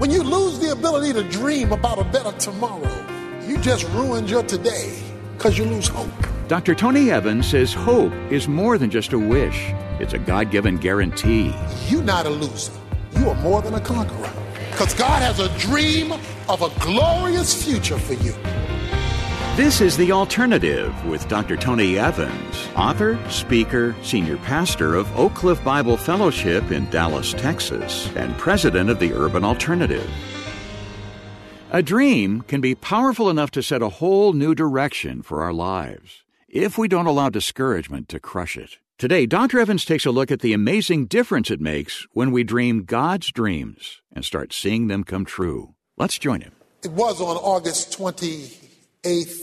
When you lose the ability to dream about a better tomorrow, you just ruined your today because you lose hope. Dr. Tony Evans says hope is more than just a wish. It's a God-given guarantee. You're not a loser. You are more than a conqueror. Because God has a dream of a glorious future for you. This is The Alternative with Dr. Tony Evans, author, speaker, senior pastor of Oak Cliff Bible Fellowship in Dallas, Texas, and president of the Urban Alternative. A dream can be powerful enough to set a whole new direction for our lives, if we don't allow discouragement to crush it. Today, Dr. Evans takes a look at the amazing difference it makes when we dream God's dreams and start seeing them come true. Let's join him. It was on August 28th,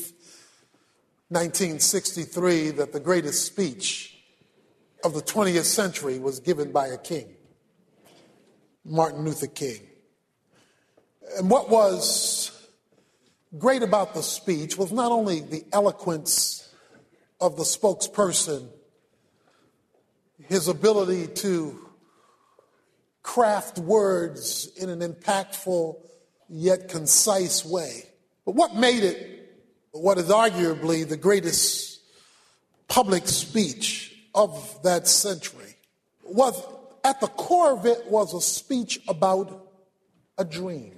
1963, that the greatest speech of the 20th century was given by a king, Martin Luther King. And what was great about the speech was not only the eloquence of the spokesperson, his ability to craft words in an impactful yet concise way, but what made it what is arguably the greatest public speech of that century was, at the core of it, was a speech about a dream.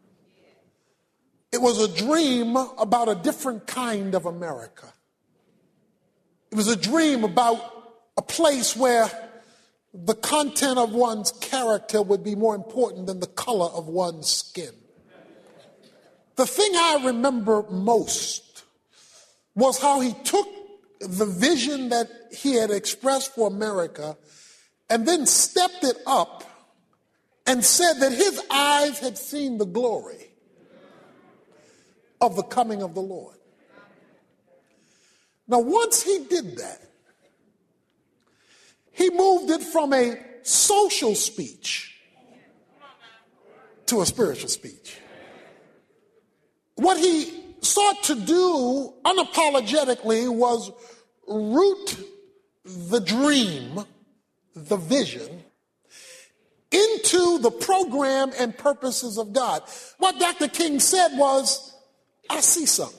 It was a dream about a different kind of America. It was a dream about a place where the content of one's character would be more important than the color of one's skin. The thing I remember most was how he took the vision that he had expressed for America and then stepped it up and said that his eyes had seen the glory of the coming of the Lord. Now, once he did that, he moved it from a social speech to a spiritual speech. What he sought to do unapologetically was root the dream, the vision, into the program and purposes of God. What Dr. King said was, I see something.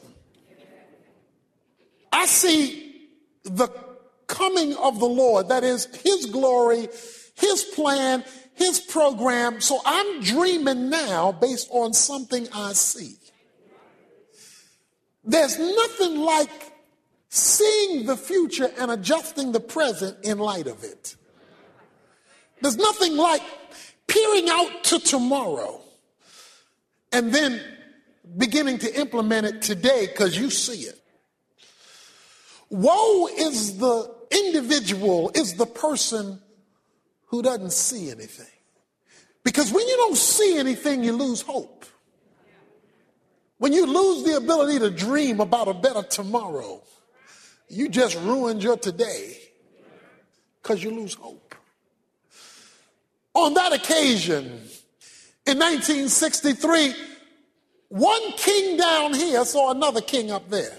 I see the coming of the Lord, that is his glory, his plan, his program. So I'm dreaming now based on something I see. There's nothing like seeing the future and adjusting the present in light of it. There's nothing like peering out to tomorrow and then beginning to implement it today because you see it. Woe is the individual, is the person who doesn't see anything. Because when you don't see anything, you lose hope. When you lose the ability to dream about a better tomorrow, you just ruined your today because you lose hope. On that occasion, in 1963, one king down here saw another king up there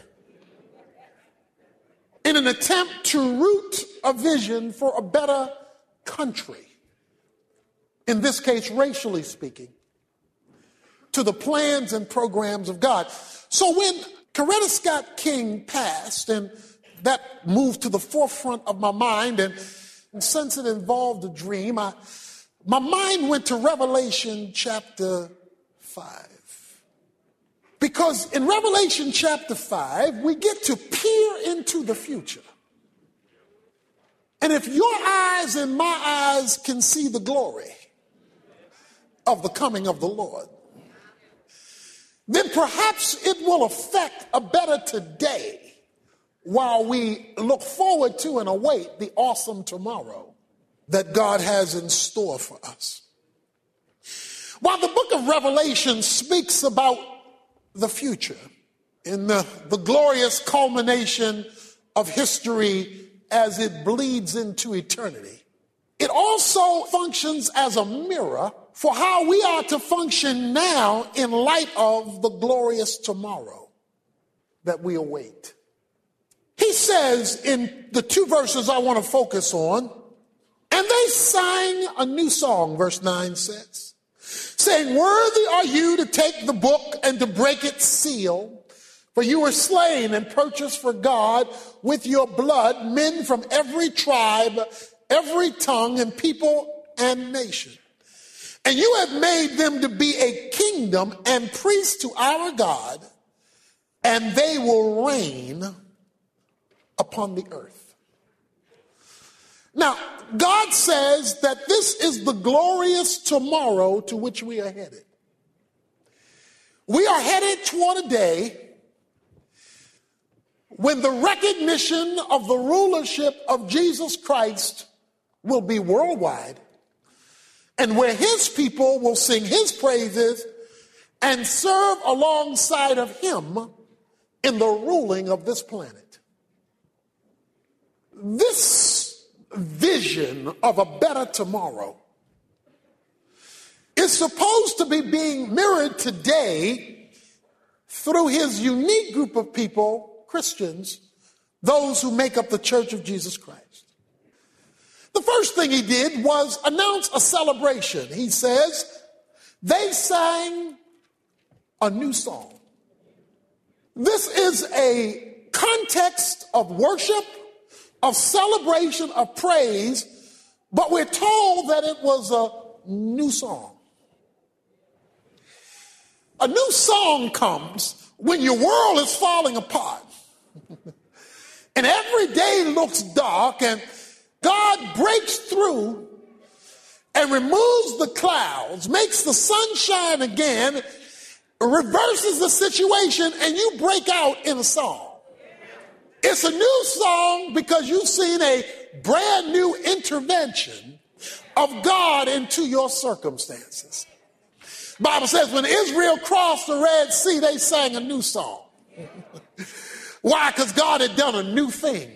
in an attempt to root a vision for a better country, in this case, racially speaking, to the plans and programs of God. So when Coretta Scott King passed, and that moved to the forefront of my mind, and since it involved a dream, my mind went to Revelation chapter 5. Because in Revelation chapter 5, we get to peer into the future. And if your eyes and my eyes can see the glory of the coming of the Lord, then perhaps it will affect a better today while we look forward to and await the awesome tomorrow that God has in store for us. While the book of Revelation speaks about the future in the glorious culmination of history as it bleeds into eternity, it also functions as a mirror for how we are to function now in light of the glorious tomorrow that we await. He says in the two verses I want to focus on, and they sang a new song, verse 9 says, saying, worthy are you to take the book and to break its seal, for you were slain and purchased for God with your blood men from every tribe, every tongue and people and nation. And you have made them to be a kingdom and priests to our God, and they will reign upon the earth. Now, God says that this is the glorious tomorrow to which we are headed. We are headed toward a day when the recognition of the rulership of Jesus Christ will be worldwide, and where his people will sing his praises and serve alongside of him in the ruling of this planet. This vision of a better tomorrow is supposed to be being mirrored today through his unique group of people, Christians, those who make up the Church of Jesus Christ. The first thing he did was announce a celebration. He says, they sang a new song. This is a context of worship, of celebration, of praise, but we're told that it was a new song. A new song comes when your world is falling apart and every day looks dark, and God breaks through and removes the clouds, makes the sun shine again, reverses the situation, and you break out in a song. It's a new song because you've seen a brand new intervention of God into your circumstances. The Bible says when Israel crossed the Red Sea, they sang a new song. Why? Because God had done a new thing.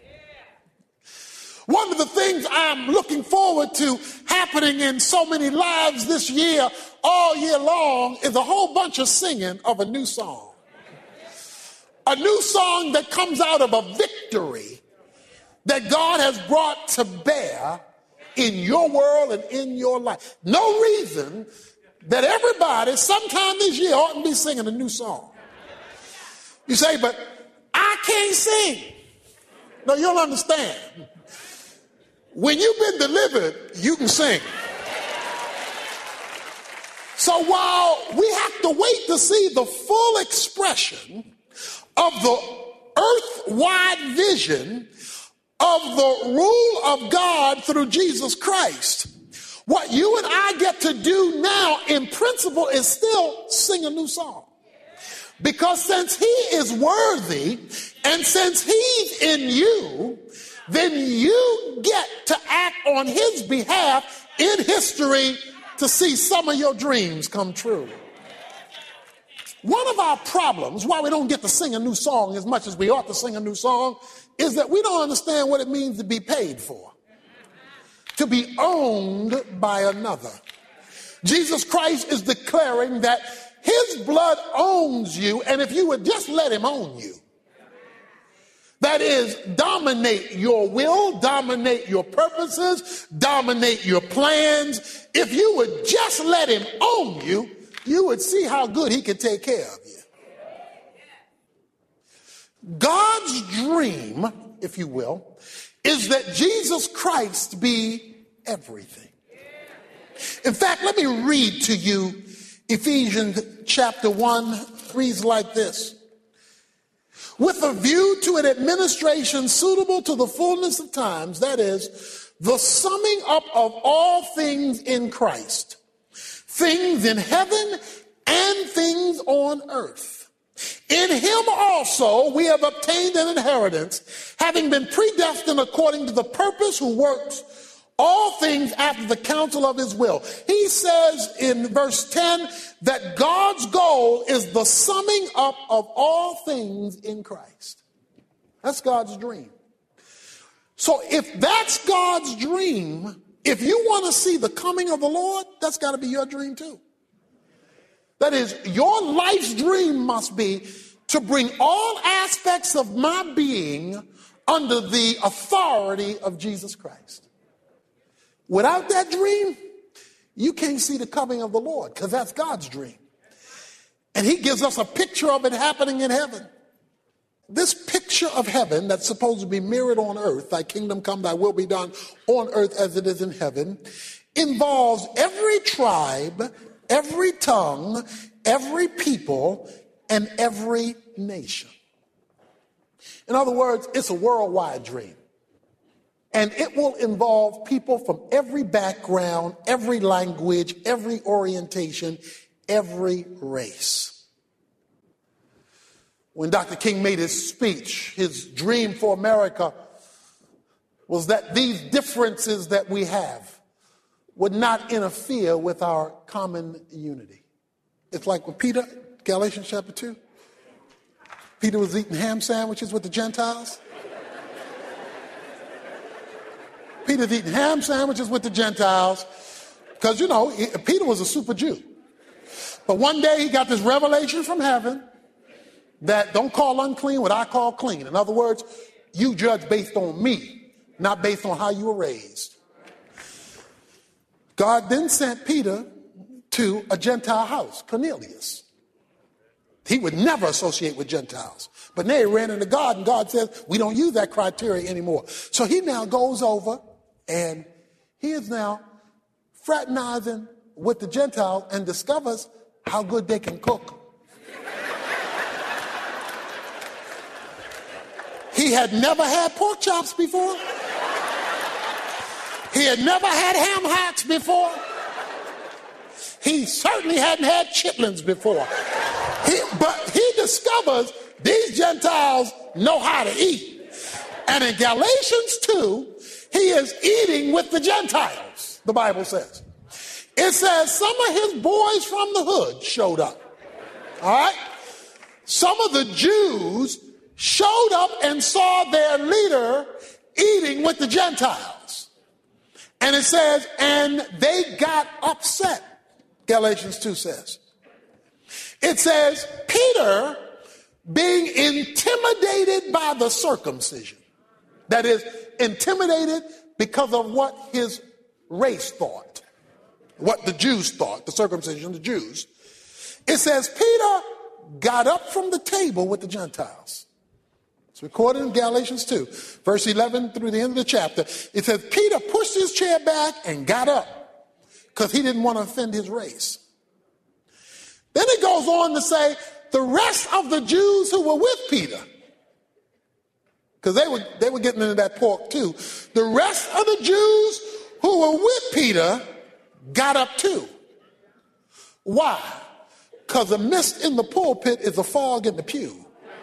One of the things I'm looking forward to happening in so many lives this year, all year long, is a whole bunch of singing of a new song. A new song that comes out of a victory that God has brought to bear in your world and in your life. No reason that everybody sometime this year ought to be singing a new song. You say, but I can't sing. No, you don't understand. When you've been delivered, you can sing. So while we have to wait to see the full expression of the earth-wide vision of the rule of God through Jesus Christ, what you and I get to do now in principle is still sing a new song. Because since he is worthy and since he's in you, then you get to act on his behalf in history to see some of your dreams come true. One of our problems, why we don't get to sing a new song as much as we ought to sing a new song, is that we don't understand what it means to be paid for, to be owned by another. Jesus Christ is declaring that his blood owns you, and if you would just let him own you, that is, dominate your will, dominate your purposes, dominate your plans. If you would just let him own you, you would see how good he can take care of you. God's dream, if you will, is that Jesus Christ be everything. In fact, let me read to you Ephesians chapter 1 reads like this. With a view to an administration suitable to the fullness of times, that is, the summing up of all things in Christ, things in heaven and things on earth. In him also we have obtained an inheritance, having been predestined according to the purpose who works all things after the counsel of his will. He says in verse 10 that God's goal is the summing up of all things in Christ. That's God's dream. So if that's God's dream, if you want to see the coming of the Lord, that's got to be your dream too. That is, your life's dream must be to bring all aspects of my being under the authority of Jesus Christ. Without that dream, you can't see the coming of the Lord because that's God's dream. And he gives us a picture of it happening in heaven. This picture of heaven that's supposed to be mirrored on earth, thy kingdom come, thy will be done on earth as it is in heaven, involves every tribe, every tongue, every people, and every nation. In other words, it's a worldwide dream. And it will involve people from every background, every language, every orientation, every race. When Dr. King made his speech, his dream for America was that these differences that we have would not interfere with our common unity. It's like with Peter, Galatians chapter 2. Peter was eating ham sandwiches with the Gentiles. Peter's eating ham sandwiches with the Gentiles because, Peter was a super Jew. But one day he got this revelation from heaven that don't call unclean what I call clean. In other words, you judge based on me, not based on how you were raised. God then sent Peter to a Gentile house, Cornelius. He would never associate with Gentiles. But now he ran into God, and God says, we don't use that criteria anymore. So he now goes over, and he is now fraternizing with the Gentiles and discovers how good they can cook. He had never had pork chops before. He had never had ham hocks before. He certainly hadn't had chitlins before. But he discovers these Gentiles know how to eat. And in Galatians 2, he is eating with the Gentiles, the Bible says. It says some of his boys from the hood showed up. All right? Some of the Jews showed up and saw their leader eating with the Gentiles. And it says, and they got upset, Galatians 2 says. It says, Peter being intimidated by the circumcision. That is, intimidated because of what his race thought. What the Jews thought, the circumcision, the Jews. It says, Peter got up from the table with the Gentiles. It's recorded in Galatians 2, verse 11 through the end of the chapter. It says, Peter pushed his chair back and got up because he didn't want to offend his race. Then it goes on to say, the rest of the Jews who were with Peter, because they were getting into that pork too. The rest of the Jews who were with Peter got up too. Why? Because the mist in the pulpit is a fog in the pew.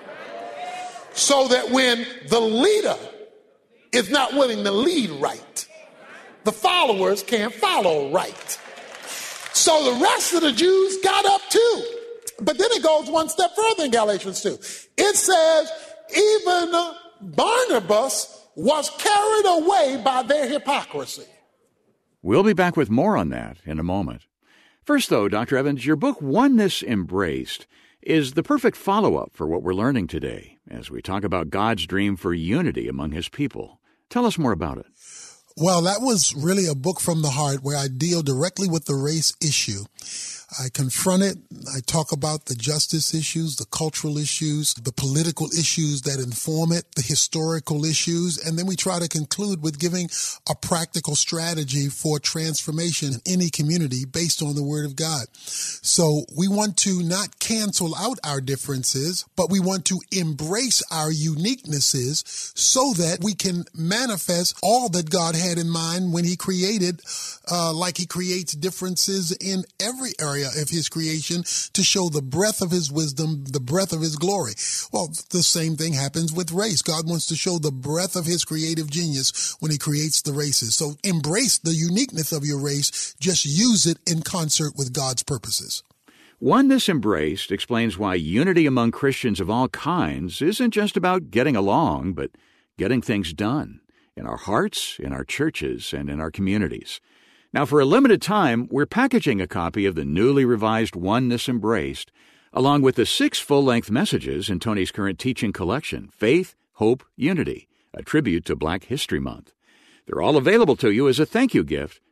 So that when the leader is not willing to lead right, the followers can't follow right. So the rest of the Jews got up too. But then it goes one step further in Galatians 2. It says, even Barnabas was carried away by their hypocrisy. We'll be back with more on that in a moment. First, though, Dr. Evans, your book, Oneness Embraced, is the perfect follow-up for what we're learning today as we talk about God's dream for unity among his people. Tell us more about it. Well, that was really a book from the heart where I deal directly with the race issue. I confront it. I talk about the justice issues, the cultural issues, the political issues that inform it, the historical issues, and then we try to conclude with giving a practical strategy for transformation in any community based on the Word of God. So we want to not cancel out our differences, but we want to embrace our uniquenesses so that we can manifest all that God had in mind when he created, like he creates differences in every area of his creation to show the breadth of his wisdom, the breadth of his glory. Well, the same thing happens with race. God wants to show the breadth of his creative genius when he creates the races. So embrace the uniqueness of your race. Just use it in concert with God's purposes. Oneness Embraced explains why unity among Christians of all kinds isn't just about getting along, but getting things done in our hearts, in our churches, and in our communities. Now, for a limited time, we're packaging a copy of the newly revised Oneness Embraced, along with the 6 full-length messages in Tony's current teaching collection, Faith, Hope, Unity, a tribute to Black History Month. They're all available to you as a thank you gift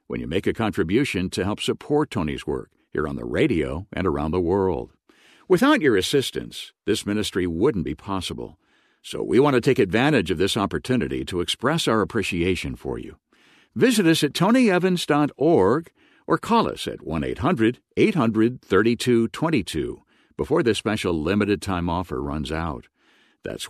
when you make a contribution to help support Tony's work here on the radio and around the world. Without your assistance, this ministry wouldn't be possible. So we want to take advantage of this opportunity to express our appreciation for you. Visit us at tonyevans.org or call us at 1-800-800-3222 before this special limited-time offer runs out. That's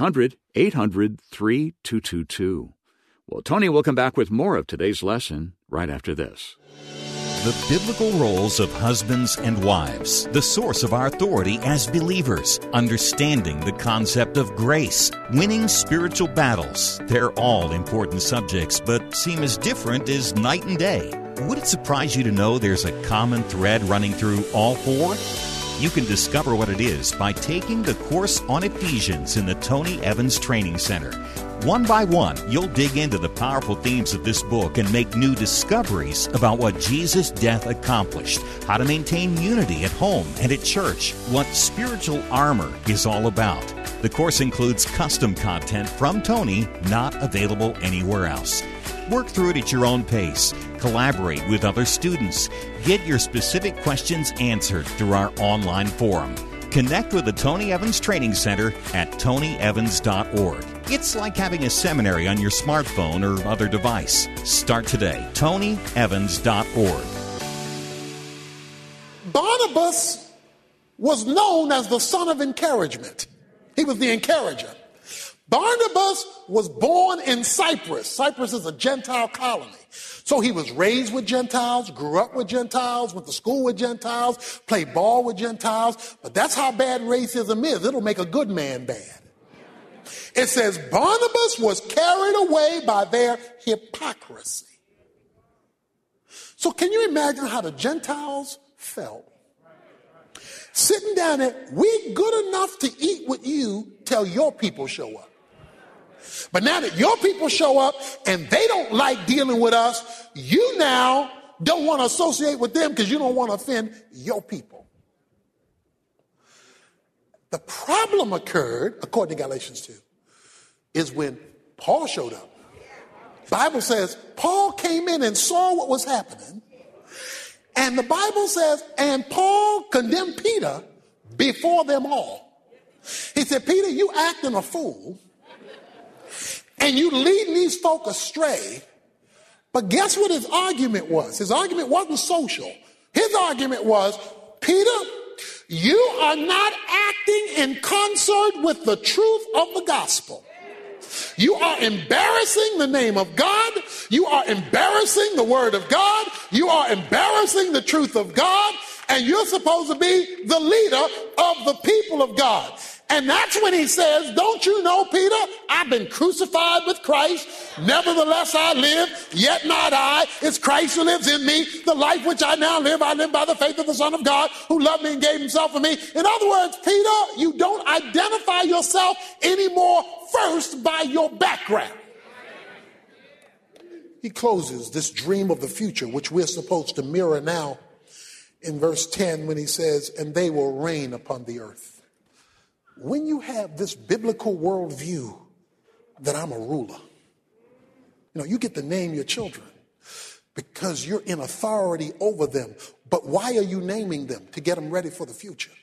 1-800-800-3222. Well, Tony will come back with more of today's lesson right after this. The biblical roles of husbands and wives, the source of our authority as believers, understanding the concept of grace, winning spiritual battles. They're all important subjects, but seem as different as night and day. Would it surprise you to know there's a common thread running through all four? You can discover what it is by taking the course on Ephesians in the Tony Evans Training Center. One by one, you'll dig into the powerful themes of this book and make new discoveries about what Jesus' death accomplished, how to maintain unity at home and at church, what spiritual armor is all about. The course includes custom content from Tony, not available anywhere else. Work through it at your own pace. Collaborate with other students. Get your specific questions answered through our online forum. Connect with the Tony Evans Training Center at tonyevans.org. It's like having a seminary on your smartphone or other device. Start today. tonyevans.org. Barnabas was known as the son of encouragement. He was the encourager. Barnabas was born in Cyprus. Cyprus is a Gentile colony. So he was raised with Gentiles, grew up with Gentiles, went to school with Gentiles, played ball with Gentiles. But that's how bad racism is. It'll make a good man bad. It says Barnabas was carried away by their hypocrisy. So can you imagine how the Gentiles felt? Sitting down there, we good enough to eat with you till your people show up. But now that your people show up and they don't like dealing with us, you now don't want to associate with them because you don't want to offend your people. The problem occurred, according to Galatians 2, is when Paul showed up. The Bible says Paul came in and saw what was happening. And the Bible says, and Paul condemned Peter before them all. He said, Peter, you acting a fool. And you leading these folk astray. But guess what his argument was? His argument wasn't social. His argument was, Peter, you are not acting in concert with the truth of the gospel. You are embarrassing the name of God. You are embarrassing the word of God. You are embarrassing the truth of God. And you're supposed to be the leader of the people of God. And that's when he says, don't you know, Peter, I've been crucified with Christ. Nevertheless, I live, yet not I. It's Christ who lives in me. The life which I now live, I live by the faith of the Son of God who loved me and gave himself for me. In other words, Peter, you don't identify yourself anymore first by your background. He closes this dream of the future, which we're supposed to mirror now in verse 10 when he says, and they will reign upon the earth. When you have this biblical worldview that I'm a ruler, you get to name your children because you're in authority over them. But why are you naming them? To get them ready for the future.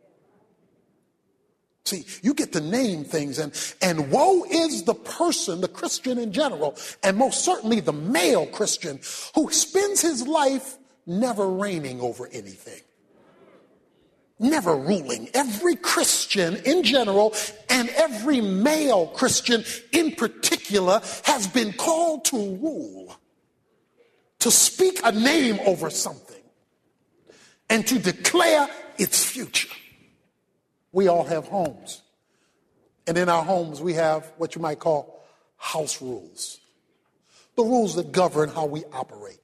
See, you get to name things, and woe is the person, the Christian in general, and most certainly the male Christian who spends his life never reigning over anything. Never ruling. Every Christian in general and every male Christian in particular has been called to rule, to speak a name over something, and to declare its future. We all have homes. And in our homes, we have what you might call house rules. The rules that govern how we operate.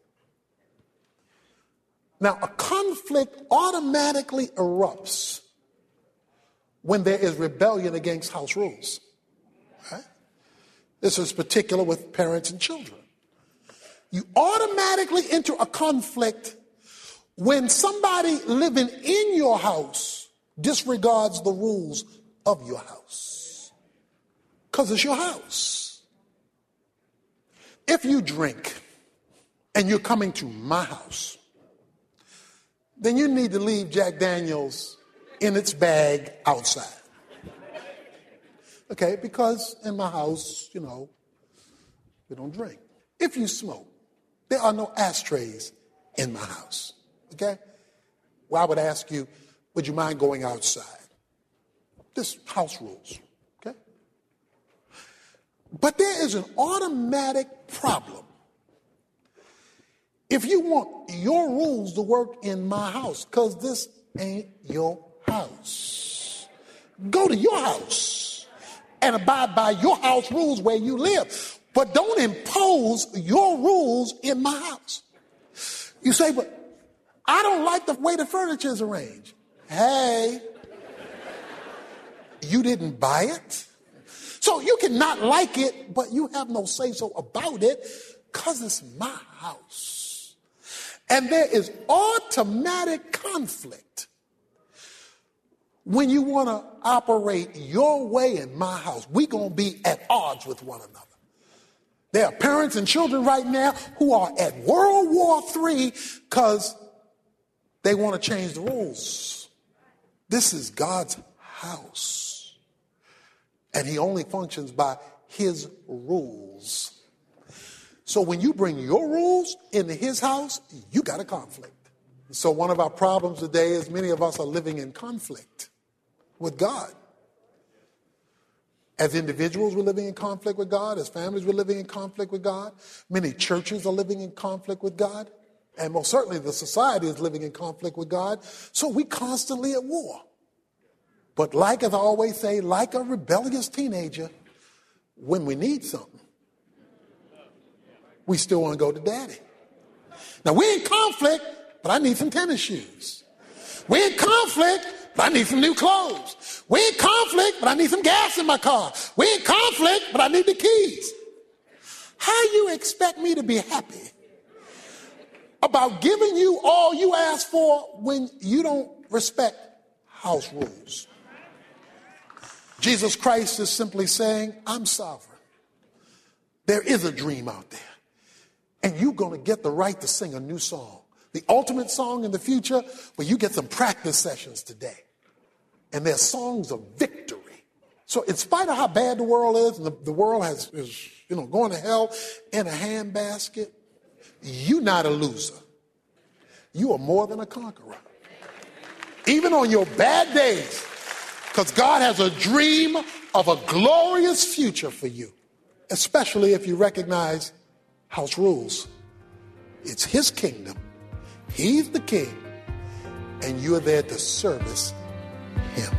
Now, a conflict automatically erupts when there is rebellion against house rules. Right? This is particular with parents and children. You automatically enter a conflict when somebody living in your house disregards the rules of your house. Because it's your house. If you drink, and you're coming to my house, then you need to leave Jack Daniels in its bag outside. Okay, because in my house, we don't drink. If you smoke, there are no ashtrays in my house. Okay? Well, I would ask you, would you mind going outside? This house rules. Okay? But there is an automatic problem. If you want your rules to work in my house, because this ain't your house, go to your house and abide by your house rules where you live. But don't impose your rules in my house. You say, but I don't like the way the furniture is arranged. Hey, you didn't buy it? So you can not like it, but you have no say-so about it because it's my house. And there is automatic conflict when you want to operate your way in my house. We're going to be at odds with one another. There are parents and children right now who are at World War III because they want to change the rules. This is God's house, and he only functions by his rules. So when you bring your rules into his house, you got a conflict. So one of our problems today is many of us are living in conflict with God. As individuals, we're living in conflict with God. As families, we're living in conflict with God. Many churches are living in conflict with God. And most certainly the society is living in conflict with God. So we're constantly at war. But like, as I always say, like a rebellious teenager, when we need something, we still want to go to daddy. Now, we're in conflict, but I need some tennis shoes. We're in conflict, but I need some new clothes. We're in conflict, but I need some gas in my car. We're in conflict, but I need the keys. How you expect me to be happy about giving you all you ask for when you don't respect house rules? Jesus Christ is simply saying, I'm sovereign. There is a dream out there, and you're going to get the right to sing a new song. The ultimate song in the future, where you get some practice sessions today. And they're songs of victory. So in spite of how bad the world is, and the world is going to hell in a handbasket, you're not a loser. You are more than a conqueror. Even on your bad days, because God has a dream of a glorious future for you, especially if you recognize house rules. It's his kingdom. He's the king, and you're there to service him.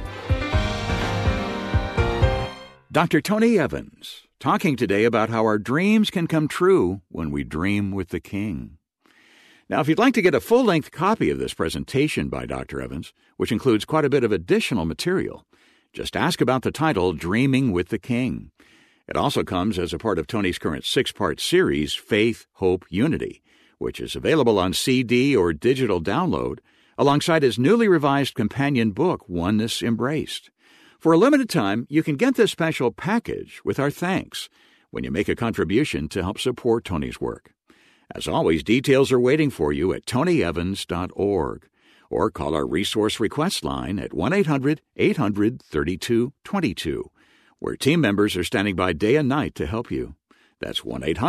Dr. Tony Evans, talking today about how our dreams can come true when we dream with the King. Now, if you'd like to get a full-length copy of this presentation by Dr. Evans, which includes quite a bit of additional material, just ask about the title, Dreaming with the King. It also comes as a part of Tony's current 6-part series, Faith, Hope, Unity, which is available on CD or digital download, alongside his newly revised companion book, Oneness Embraced. For a limited time, you can get this special package with our thanks when you make a contribution to help support Tony's work. As always, details are waiting for you at tonyevans.org, or call our resource request line at 1-800-800-3222, where team members are standing by day and night to help you. That's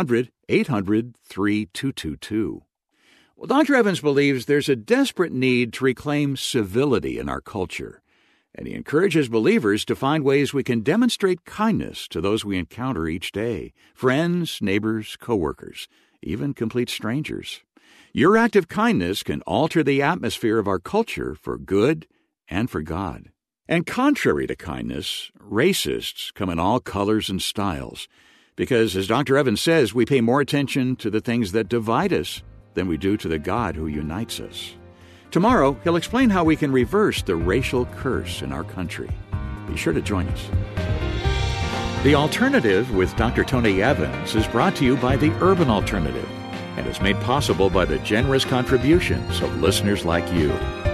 1-800-800-3222. Well, Dr. Evans believes there's a desperate need to reclaim civility in our culture, and he encourages believers to find ways we can demonstrate kindness to those we encounter each day, friends, neighbors, coworkers, even complete strangers. Your act of kindness can alter the atmosphere of our culture for good and for God. And contrary to kindness, racists come in all colors and styles, because, as Dr. Evans says, we pay more attention to the things that divide us than we do to the God who unites us. Tomorrow, he'll explain how we can reverse the racial curse in our country. Be sure to join us. The Alternative with Dr. Tony Evans is brought to you by the Urban Alternative and is made possible by the generous contributions of listeners like you.